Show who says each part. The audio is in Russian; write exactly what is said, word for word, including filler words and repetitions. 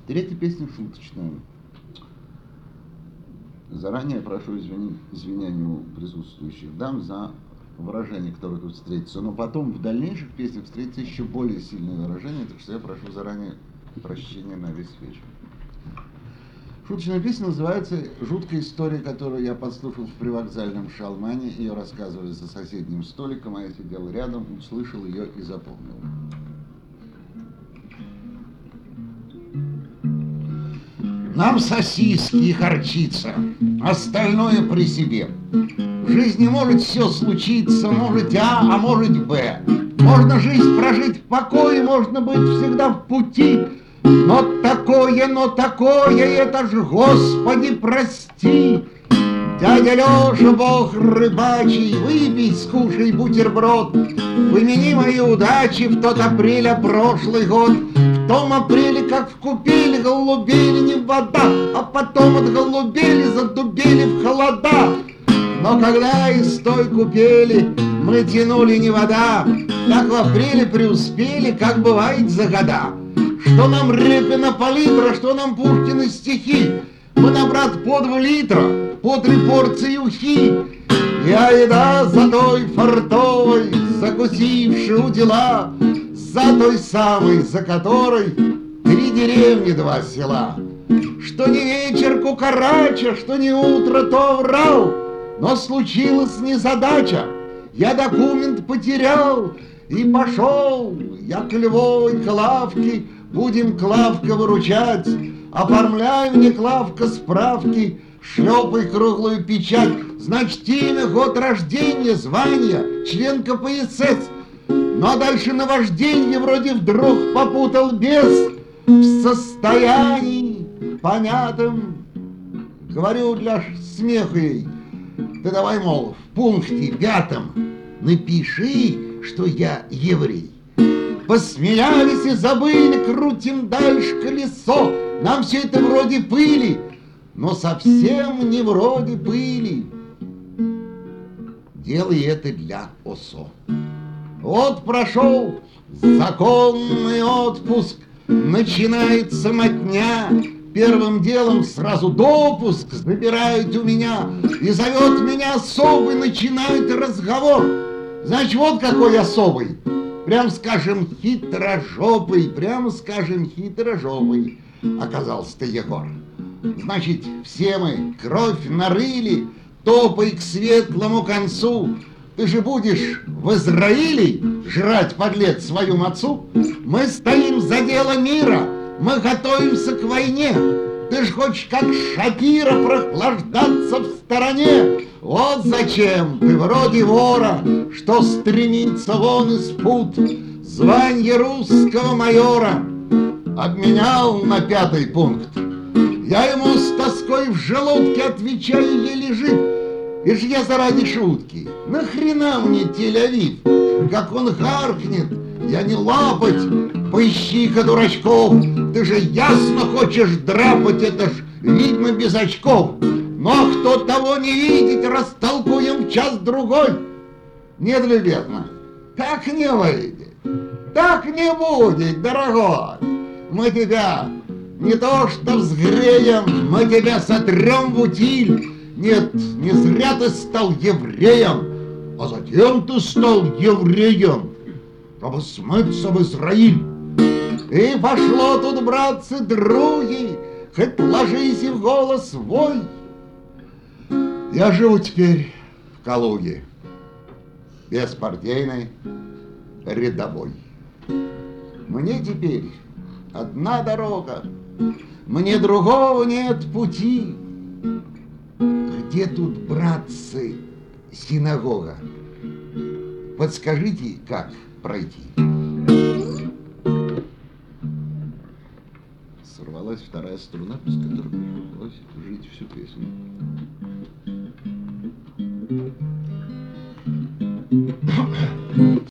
Speaker 1: Третья песня шуточная. Заранее прошу извини, извинения у присутствующих дам за выражение, которое тут встретится. Но потом в дальнейших песнях встретится еще более сильное выражение, так что я прошу заранее прощения на весь вечер. Шуточная песня называется «Жуткая история», которую я подслушал в привокзальном шалмане. Ее рассказывали за соседним столиком, а я сидел рядом, услышал ее и запомнил. Нам сосиски и харчица, остальное при себе. В жизни может все случиться, может А, а может Б. Можно жизнь прожить в покое, можно быть всегда в пути. Но такое, но такое, это ж, Господи, прости. Дядя Леша, бог рыбачий, выпей, скушай бутерброд. Помяни мои удачи в тот апреля прошлый год. В том апреле, как в купели, голубели не вода, а потом от голубели задубели в холода. Но когда из той купели мы тянули не вода, так в апреле преуспели, как бывает за года. Что нам Репина палитра, что нам Пушкины стихи, мы на брат по два литра, по три порции ухи. Я еда за той фартовой, закусивши у дела, за той самой, за которой три деревни, два села. Что не вечер кукарача, что не утро, то врал, но случилась незадача, я документ потерял и пошел я к Львовой Клавке. Будем, Клавка, выручать, оформляй мне, Клавка, справки, шлепай круглую печать. Значит, имя, год рождения, звание, член ка пэ эс эс. Но дальше наважденье вроде вдруг попутал бес. В состоянии понятным, говорю для смеха ей, ты давай, мол, в пункте пятом напиши, что я еврей. Посмеялись и забыли, крутим дальше колесо. Нам все это вроде пыли, но совсем не вроде пыли. Делай это для ОСО. Вот прошел законный отпуск, начинается мотня. Первым делом сразу допуск забирают у меня и зовет меня особый, начинает разговор. Значит, вот какой особый. Прям скажем, хитрожопый, прям скажем, хитрожопый оказался-то Егор. Значит, все мы кровь нарыли, топай к светлому концу. Ты же будешь в Израиле жрать, подлец, свою мацу? Мы стоим за дело мира, мы готовимся к войне. Ты ж хочешь, как Шапира, прохлаждаться в стороне. Вот зачем ты вроде вора, что стремится вон из пут, звание русского майора обменял на пятый пункт. Я ему с тоской в желудке отвечаю, еле жив. И ж я заради шутки, нахрена мне Тель-Авив? Как он гаркнет, я не лапать, поищи-ка дурачков. Ты же ясно хочешь драпать, это ж видно без очков. Но кто того не видит, растолкуем в час-другой. Нет, любезно, так не выйдет, так не будет, дорогой. Мы тебя не то что взгреем, мы тебя сотрем в утиль. Нет, не зря ты стал евреем, а затем ты стал евреем, чтобы смыться в Израиль. И пошло тут, братцы, други, хоть ложись и в голос вой. Я живу теперь в Калуге, беспартийный, рядовой. Мне теперь одна дорога, мне другого нет пути. Где тут, братцы, синагога? Подскажите, как пройти? Сорвалась вторая струна, без которой пришлось жить всю песню.